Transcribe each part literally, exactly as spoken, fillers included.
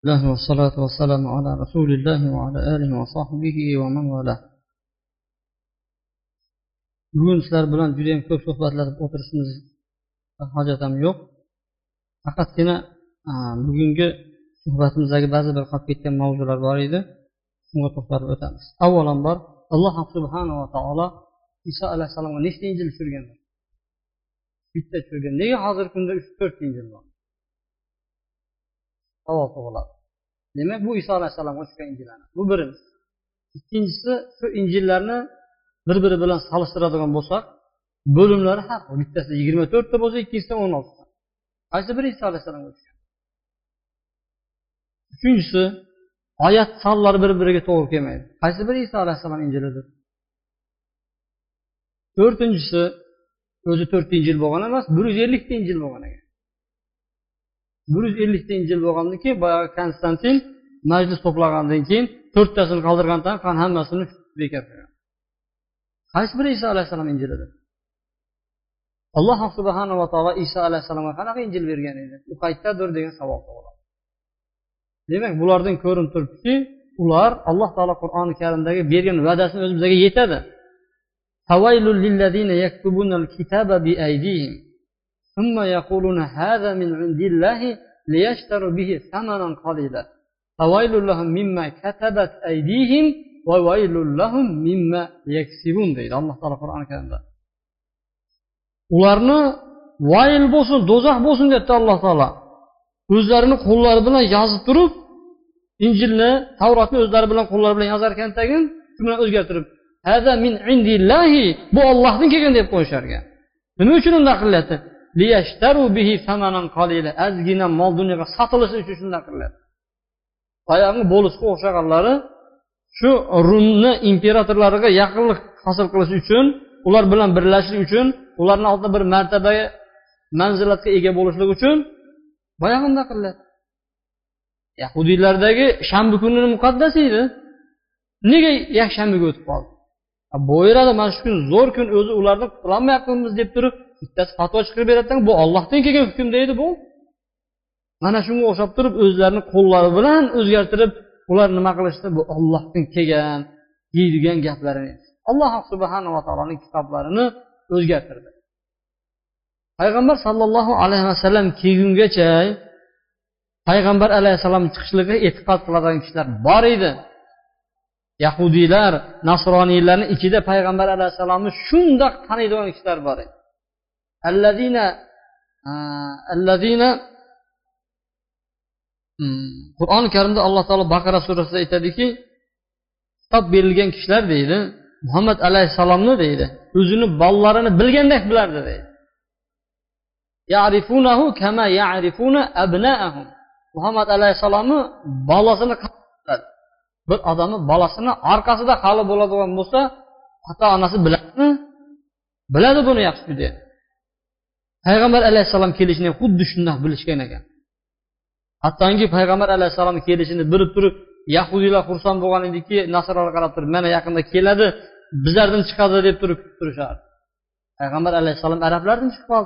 الله والصلاة والسلام على رسول الله وعلى آله وصحبه ومن والاه. Bugun sizlar bilan juda ham ko'p suhbatlashib o'tirishimiz hojat ham yo'q. Faqatgina bugungi suhbatimizdagi ba'zi bir qolib ketgan mavzular bor edi. Shunga to'xtalib o'tamiz. Avvalambor Alloh subhanahu va taolo Iso alayhisalomga nechta injil tushirgan? Bitta tushirgan. Nega hozirgi kunda uch to'rt injil bor? Savol tug'iladi. Demak, bu Iso alayhisalomga tushgan injillar. Bu birinchi. Ikkinchisi, shu injillarni bir-biri bilan solishtiradigan bo'lsak, bo'limlari har xil. Bittasida yigirma to'rt ta bo'lsa, ikkinchisida o'n olti ta. Qaysi biri Iso alayhisalomga tushgan? Uchinchisi, oyat sonlari bir-biriga to'g'ri kelmaydi. Qaysi biri Iso alayhisalom injilidir? To'rtinchisi, o'zi to'rtta injil bo'lgan emas, bir yuz ellik ta injil bo'lgan ekan. bir yuz ellik ta injil bo'lgandan keyin boyagi Konstantin majlis to'plagandan keyin to'rttasini qoldirgandan keyin hammasini bekor qilgan. Qaysi biri Iso alayhisalom injilidir? Alloh subhanahu va taolo Iso alayhisalomga qanaqa injil bergan edi? U qayerdadir degan savol tug'iladi. Demak, bulardan ko'rinib turibdiki, ular Alloh taolo Qur'oni Karimdagi bergan va'dasini o'zi bizga yetadi. Fawailul lillazina yaktubunal kitaba bi aydihim thumma yaquluna hadha min indillahi liyashtaru bihi thamanan qalila. Fawailul lahum mimma katabat aydihim va wailul lahum mimma yaksibun deydi Alloh taolo Qur'oni Karimda. Ularni vayl bo'lsin, do'zax bo'lsin dedi Alloh taolo. O'zlarining qo'llari bilan yozib turib, Injilni, Tavrotni o'zlari bilan qo'llari bilan yozar ekan tagin, shu bilan o'zgartirib, "Hada min indillahi", bu Allohdan kelgan deb qo'yishar ekan. Nima uchun unda qilyapti? "Liyashtaru bihi samanan qalila", azgina mol dunyoga sotilishi uchun shunday qilyapti. Boyagi bo'lisga o'xshaganlari shu Rumni imperatorlariga yaqinlik hosil qilish uchun, ular bilan birlashish uchun, ularning oldida bir martabaga, manzilatga ega bo'lishlik uchun boyag'inda qilyapti. Yahudiylardagi shanba kunini muqaddas edi. Nega yakshanbaga o'tib qoldi? Bo'yrada mana shu kun zo'r kun o'zi ularni qilolmayapmiz deb turib, bittasi fatvo chiqarib beradigan, bu Allohdan kelgan hukm deydi bu. Mana shunga o'xshab turib, o'zlarining qo'llari bilan o'zgartirib, ular nima qilishdi? Bu Allohdan kelgan deydigan gaplarini. Alloh subhanahu va taoloning kitoblarini o'zgartirdi. Payg'ambar sallallohu alayhi vasallam kelgungacha Payg'ambar alayhisalom chiqishligi e'tiqod qiladigan kishilar bor edi. Yahudiylar, Nasroniylarning ichida Payg'ambar alayhisalomni shundoq taniydigan kishilar bor edi. Allazina allazina Qur'oni Karimda Alloh taolo Baqara surasida aytadiki, kitob berilgan kishilar deydi, Muhammad alayhisalomni deydi, o'zini bolalarini bilgandek bilardi deydi. Ya'rifunahu kama ya'rifuna abna'ahum. Muhammad alayhisalomni bolasini qiladi. Bir odamni bolasini orqasida hali bo'ladigan bo'lsa, ota-onasi biladimi? Biladi buni yaxshi deydi. Payg'ambar alayhisalom kelishini xuddi shunday bilishgan ekan. Hattoki Payg'ambar alayhisalom kelishini bilib turib, Yahudiylar xursand bo'lgan ediki, Nasronlar qarab turib, mana yaqinda keladi, bizlardan chiqadi deb turib kutib turishardi. Payg'ambar alayhisalom arablardan chiqib qoldi.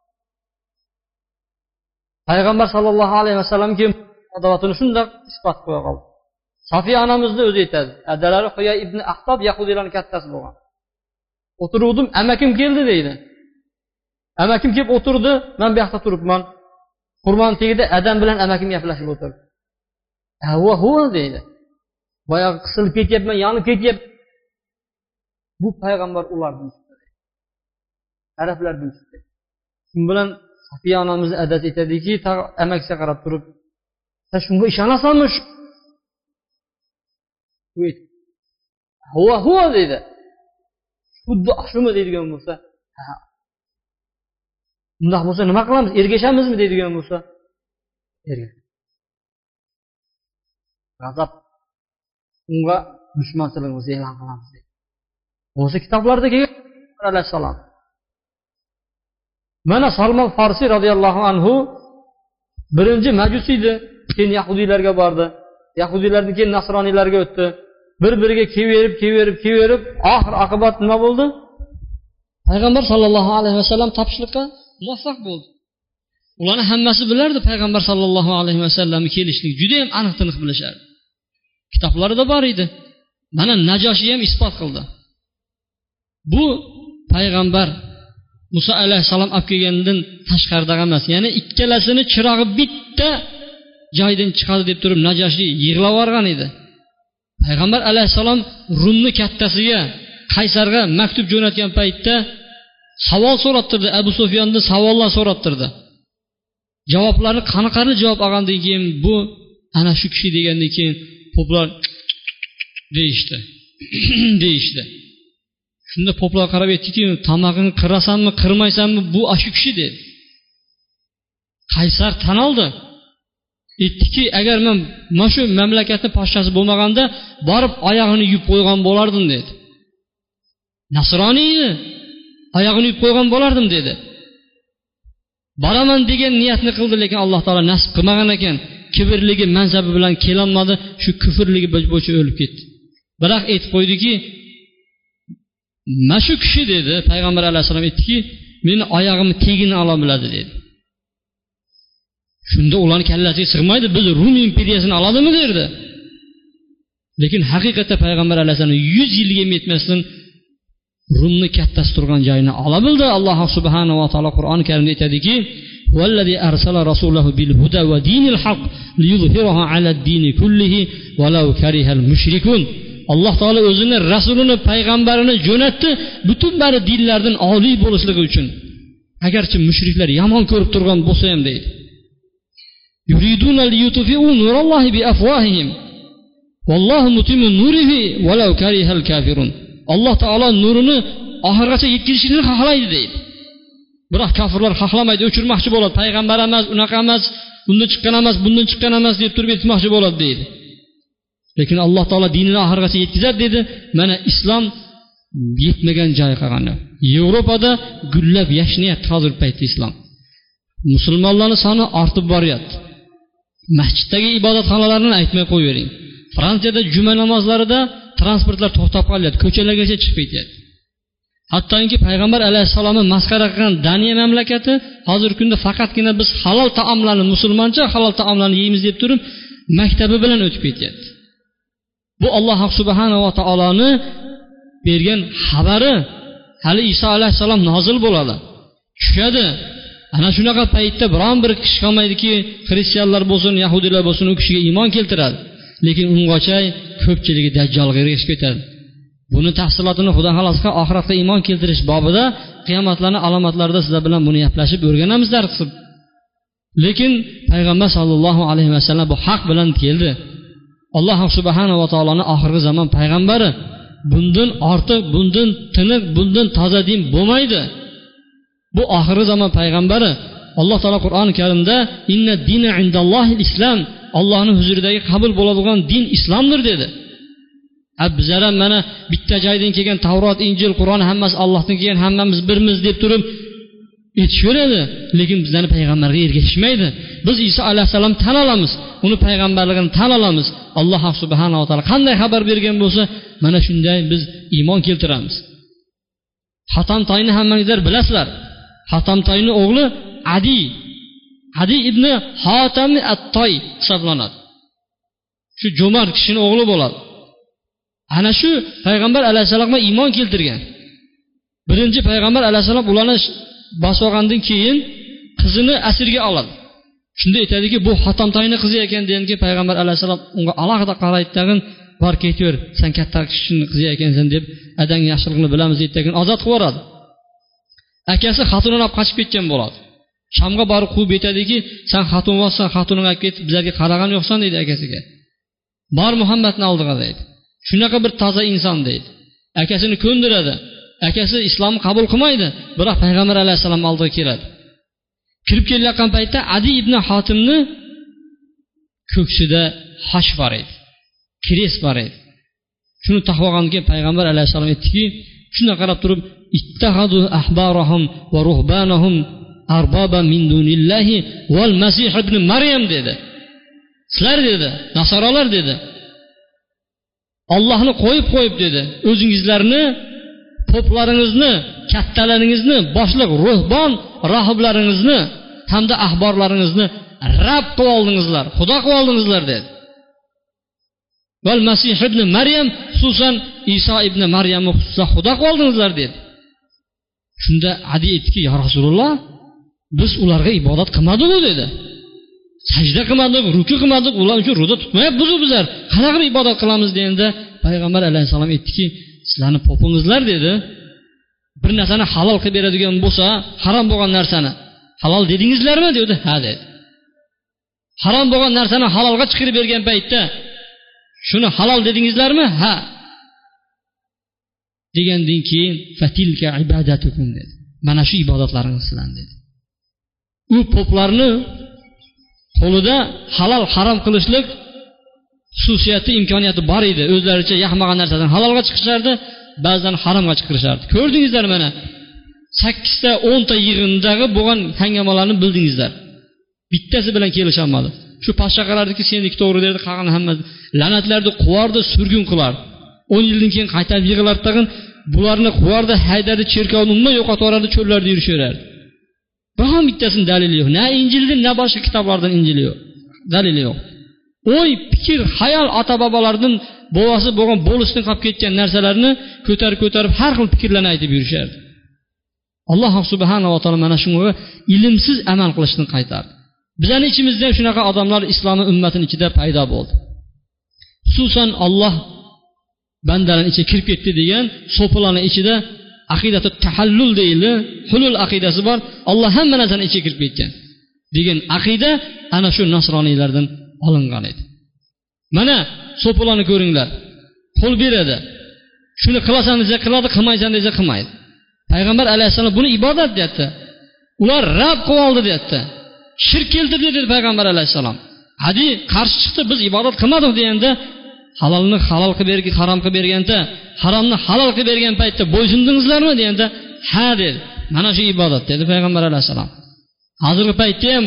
Payg'ambar sallallohu alayhi vasallam kim adovatini shunday isbot qo'ya qoldi. Safiya onamizni o'zi aytadi. Adalari Huyay ibn Ahtob Yahudiylarning kattasi bo'lgan. O'tiruvdim, amakim keldi deydi. Amakim kelib o'tirdi, men bu yoqda turibman. Qurban tegida adam bilan amakim gaplashib o'tirdi. "Huwa huwa" deydi. Boyagi qisilib ketyapman, yonib ketyapman. Bu payg'ambar ulardan chiqdi. Arablardan chiqdi. Shu bilan Safiya onamiz adat etadiki, amakisiga qarab turib, "Sen shunga ishonasanmi?" "Huwa huwa" deydi. Xuddi shumi deydigan bo'lsa, "Ha. Bundoq bo'lsa nima qilamiz? Ergashamizmi?" deydigan bo'lsa, ergash. G'azab unga dushmanchiligimizni e'lon qilamiz deydi. O'zi kitoblarda kelgan alayhisalom. Mana Salmon Farsi radhiyallohu anhu birinchi majusi edi, keyin yahudiylarga bordi. Yahudiylardan keyin nasroniylarga o'tdi. Bir-biriga keverib, keverib, keverib, oxir oqibat nima bo'ldi? Payg'ambar sallallohu alayhi vasallam topishlikka muvaffaq bo'ldi. Ularni hammasi bilardi payg'ambar sallallohu alayhi vasallamning kelishlik juda ham aniq tiniq bilishardi. Kitoblarida bor edi. Mana Najoshiy ham isbot qildi. Bu payg'ambar Musa alayhisalom olib kelgandan tashqarida emas, ya'ni ikkalasini chirog'i bitta joydan chiqadi deb turib Najoshiy yig'lab yorgan edi. Payg'ambar alayhisalom Rumni kattasiga Qaysarga maktub jo'natgan paytda savol so'rattirdi, Abu Sufyondan savollar so'rattirdi. Javoblarni qaniqarli javob olgandan keyin bu ana shu kishi degandan keyin poplar deyishdi. deyishdi. Shunda poplar qarab aytdiki, "Tomog'ini qirasanmi, qirmaysanmi, bu ashu kishi" dedi. Qaysar tan oldi. Aytdiki, "Agar men mana shu mamlakatning podshosi bo'lmaganda, borib oyog'ini yuvib qo'ygan bo'lardim" dedi. Nasroniyni oyog'ini yuvib qo'ygan bo'lardim dedi. Boraman degan niyatni qildi, lekin Alloh taolo nasib qilmagan ekan. Kibrligi, mansabi bilan kelolmadi, shu kufrligi bo'yicha o'lib ketdi. Biroq aytib qo'ydiki, "Mana shu kishi" dedi, payg'ambar alayhisalom aytdiki, "Meni oyog'imni tegini ola biladi" dedi. Shunda ularning kallasiga sig'maydi, "Biz Rum imperiyasini oladimi" derdi. Lekin haqiqatda payg'ambar alayhisalom yuz yilga yetmasdan Rumni kattasi turgan joyini ola bildi. Alloh subhanahu va taolo Qur'oni Karimda aytadiki, "Vallazi arsala rasulahu bil huda va dinil haq liyuzhirahu ala ad-dini kullihi walau karihal mushrikun." Alloh taolo o'zini rasulini, payg'ambarini jo'natdi butun bari dinlardan oliy bo'lishligi uchun. Agarchi mushriklar yomon ko'rib turgan bo'lsa ham deydi. Yuriduna liyutfi'u nurallohi bi afwahihim wallohu mutimmu nurihi walau karihal kafirun. Alloh taolo nurini oxirgacha yetkazishni xohlaydi deydi. Biroq kofirlar xohlamaydi, o'chirmoqchi bo'ladi. Payg'ambar emas, unaqa emas, bundan chiqqan emas, bundan chiqqan emas deb turib aytmoqchi bo'ladi deydi. Lekin Alloh taolo dinini oxirgacha yetkazadi dedi. Mana islom yetmagan joy qolgan. Yevropada gullab yashnayapti hozir paytda islom. Musulmonlarning soni ortib boryapti. Masjiddagi ibodatxonalarni aytmay qo'yavering. Fransiyada juma namozlarida transportlar to'xtab qolyapti, ko'chalargacha chiqib ketyapti. Hattoki payg'ambar alayhisolamni masxara qilgan Daniya mamlakati hozirgi kunda faqatgina biz halol taomlarni, musulmoncha halol taomlarni yeymiz deb turib maktabi bilan o'tib ketyapti. Bu Alloh subhanahu va taoloni bergan xabari. Hali Iso alayhisalom nozil bo'ladi. Tushadi. Ana shunaqa paytda biron bir kishi qolmaydiki, xristianlar bo'lsin, yahudiylar bo'lsin, u kishiga iymon keltiradi. Lekin ungacha ko'pchiligi dajjolga ergashib ketadi. Buni tafsilotini Xudo xolosqa oxiratga iymon keltirish bobida qiyomatlarning alomatlarida sizlar bilan buni gaplashib o'rganamiz dars qilib. Lekin payg'ambar sollallohu alayhi vasallam bu haq bilan keldi. Alloh subhanahu va taoloning oxirgi zamon payg'ambari bundan ortiq, bundan tiniq, bundan toza din bo'lmaydi. Bu oxirgi zamon payg'ambari. Alloh taolo Qur'oni Karimda inna dina indallohil islom, Allohning huzuridagi qabul bo'ladigan din islomdir dedi. Bizlar ham mana bitta joydan kelgan Tavrot, Injil, Qur'on hammasi Allohdan kelgan, hammamiz birmiz deb turib aytishaveradi, lekin bizlarni payg'ambarga ergashmaydi. Biz Iso alayhisalom tan olamiz, uni payg'ambarligini tan olamiz. Alloh subhanahu va taolo qanday xabar bergan bo'lsa, mana shunday biz iymon keltiramiz. Hatam Toyni hammangizlar bilasizlar. Hatam Toyni o'g'li Adi Adi ibn Hatam at-Toy hisoblanadi. Shu jo'mard kishining o'g'li bo'ladi. Ana shu payg'ambar alayhisalomga iymon keltirgan. Birinchi payg'ambar alayhisalom ularni bosib olgandan keyin qizini asirga oladi. Shunda aytadiki, bu Hatam Toyni qizi ekan degan keyin payg'ambar alayhisalom unga alohida qaraydi, tag'in bor ketaver, sen katta kishining qizi ekansan deb adang yaxshiligini bilamiz deb tag'in ozod qilib yuboradi. Akasi xotinini olib qochib ketgan bo'ladi. Shamga borib quvib aytadiki, sen xotin bo'lsan, xotiningni olib ketib bizlarga qaragan yo'qsan deydi akasiga. Bor Muhammadni oldiga deydi. Shunaqa bir toza inson deydi. Akasini ko'ndiradi. Akasi islomni qabul qilmaydi, biroq payg'ambar alayhisalom oldiga keladi. Kirib kelayotgan paytda Adi ibn Hatimni ko'ksida xosh bor edi. Kires bor edi. Shuni taqvogandan keyin payg'ambar alayhisalom aytdiki, shunda qarab turib, ittahadu ahbarahum va ruhbanahum arbaba min dunillahi val masih ibn Maryam dedi. Sizlar dedi, nasoralar dedi. Allohni qo'yib qo'yib dedi. O'zingizlarni, poplaringizni, kattalaringizni, boshliq ruhbon, rohiblaringizni hamda ahborlaringizni Rabb qilib oldingizlar, Xudo qilib oldingizlar dedi. Val Masih ibn Maryam, xususan Iso ibn Maryamni xususan Xudo qilib oldingizlar dedi. Shunda Adi aytdiki, "Ya Rasululloh, biz ularga ibodat qilmadik-ku" dedi. Sajda qilmadik, ruku qilmadik, ular uchun roza tutmayapmiz bizlar. Qanaqa ibodat qilamiz deganda payg'ambar alayhisalom aytdiki, "Sizlarning popingizlar" dedi. "Bir narsani halol qilib beradigan bo'lsa, harom bo'lgan narsani halol dedingizlarmi?" dedi. "Ha" dedi. "Harom bo'lgan narsani halolga chiqarib bergan paytda shuni halol dedingizlarmi?" "Ha." Degandan keyin fatilka ibadatukum dedi. "Mana shu ibodatlaringiz sizlar" dedi. U poplarni qo'lida halol harom qilishlik xususiyati, imkoniyati bor edi. O'zlaricha yaxmagan narsadan halolga chiqishardi, ba'zan haromga chiqarishardi. Ko'rdingizlar mana sakkizta, o'nta yig'indagi bo'lgan hangamalarni bildingizlar. Bittasi bilan kelisholmadi. Shu pashshaqalardiki seniki to'g'ri derdi, qolgan hamma la'natlarni quvardi, surgun qilardi. o'n yildan keyin qaytarib yig'ilardi, tag'in bularni quvardi, haydardi, cherkovni umuman yo'qotib yuborardi, cho'llarda yurishardi. Biron bittasini dalili yo'q. Na Injildan, na boshqa kitoblardan Injili yo'q. Dalili yo'q. O'y, fikr, xayol ota-bobolardan bovosi bo'lgan bo'lisdan qolib ketgan narsalarni ko'tarib ko'tarib har xil fikrlarni aytib yurishardi. Alloh subhanahu va taolo mana shunga ilmsiz amal qilishni qaytardi. Bizning ichimizda shunaqa odamlar islom ummatining ichida paydo bo'ldi. Xususan Alloh bandalarning ichiga kirib ketdi degan so'pilarning ichida aqidatu tahallul deyildi, hulul aqidasi bor. Alloh hamma narsani ichiga kirib ketgan degan aqida ana shu nasroniylardan olingan edi. Mana so'pilarni ko'ringlar. Qo'l beradi. Shuni qilasan desa qiladi, qilmaysan desa qilmaydi. Payg'ambar alayhisalom buni ibodat deyapti. Ular Rabb qilib oldi deyapti. Shirk keltirdi dedi payg'ambar alayhisalom. Hadi qarshi chiqdi, biz ibodat qilmadik deganda, halolni halol qilib bergan, harom qilib berganda, haromni halol qilib bergan paytda bo'ysundingizlarmi deganda, ha dedi. Mana shu ibodat dedi payg'ambar alayhisalom. Hozirgi paytda ham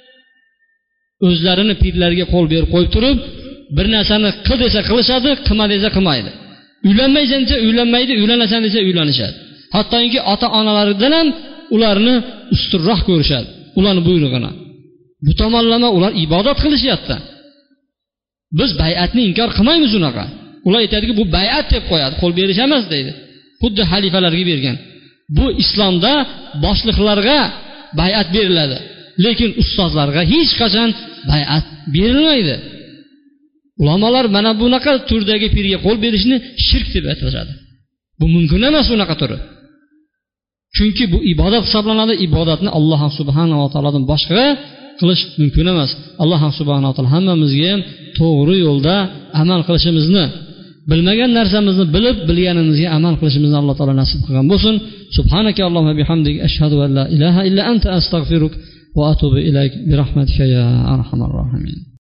o'zlarini pirlarga qo'l berib qo'yib turib, bir narsani qil desa qilishadi, qilma desa qilmaydi. Uylanmaysan desa uylanmaydi, uylanasan desa uylanishadi. Hattoki ota-onalaridan ham ularni ustunroq ko'rishadi. Ularning buyrug'ini. Bu tomonlama ular ibodat qilishyapti. Biz bay'atni inkor qilmaymiz unaqa. Ular aytadiki, bu bay'at deb qo'yadi, qo'l berish emas deydi. Xuddi xalifalarga bergan. Bu islomda boshliqlarga bay'at beriladi, lekin ustozlarga hech qachon bay'at berilmaydi. Ulamolar mana bunaqa turdagi pirga qo'l berishni shirk deb aytishadi. Bu mumkin emas unaqa turi. Chunki bu ibodat hisoblanadi. Ibodatni Alloh subhanahu va taolodan boshqa qilish mumkin emas. Alloh subhanahu va taolo hammamizga ham to'g'ri yo'lda amal qilishimizni, bilmagan narsamizni bilib, bilganimizga amal qilishimizni Alloh taolo nasib qilgan bo'lsin. Subhanaka Allohumma bihamdik, ashhadu an la ilaha illa anta, astag'firuk va atubu ilayk bi rahmatika ya arhamar rohimin.